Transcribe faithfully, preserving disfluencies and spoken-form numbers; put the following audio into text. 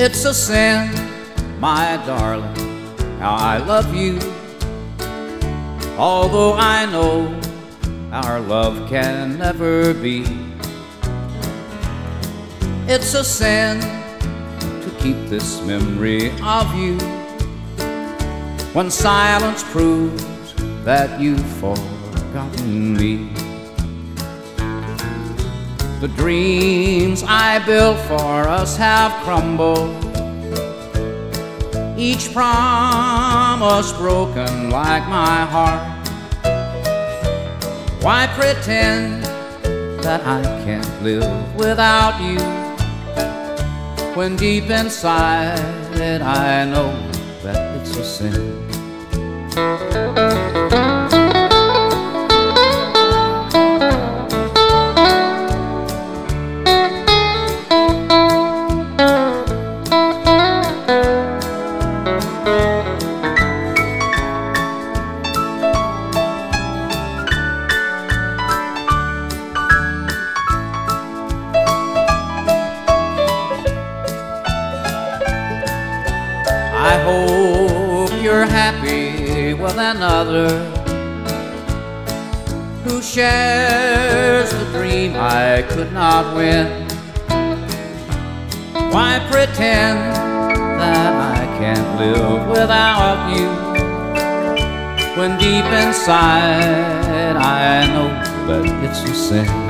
It's a sin, my darling, how I love you. Although I know our love can never be. It's a sin to keep this memory of you when silence proves that you've forgotten me. The dreams I built for us have crumbled, each promise broken like my heart. Why pretend that I can't live without you, when deep inside I know that it's a sin? I hope you're happy with another who shares the dream I could not win. Why pretend that I can't live without you, when deep inside I know that it's a sin?